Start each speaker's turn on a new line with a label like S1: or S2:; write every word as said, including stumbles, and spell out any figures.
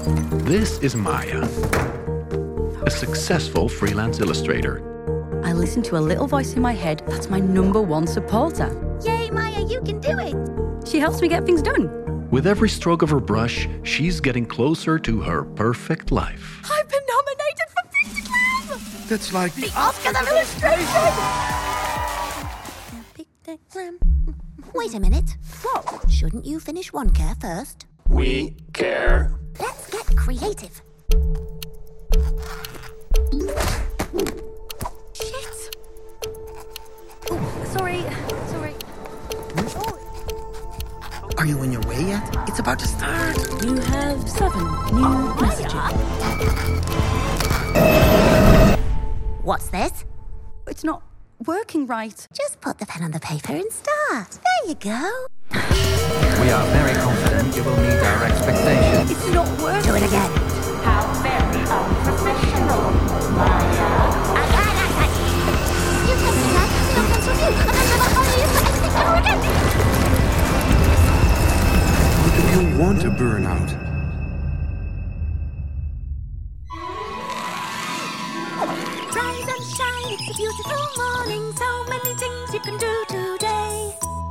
S1: This is Maya, a successful freelance illustrator.
S2: I listen to a little voice in my head that's my number one supporter.
S3: Yay, Maya, you can do it!
S2: She helps me get things done.
S1: With every stroke of her brush, she's getting closer to her perfect life.
S3: I've been nominated for Pictogram!
S4: That's like
S3: The Oscar of Illustration! Pictogram. Wait a minute. What? Shouldn't you finish one care first?
S4: we care.
S3: Let's get creative. Shit!
S2: Oh, sorry, sorry.
S5: Are you on your way yet? It's about to start.
S2: You have seven new messages.
S3: What's this?
S2: It's not working right.
S3: Just put the pen on the paper and start. There you go.
S6: We are very confident you will meet our expectations.
S2: It's not working.
S3: Do it again.
S7: How very unprofessional, Maya.
S3: I can't, I can't. You can do that. No offense with you. I'm not going to hire you for anything ever again.
S4: You want to burn out.
S3: Rise and shine, it's a beautiful morning. So many things you can do today.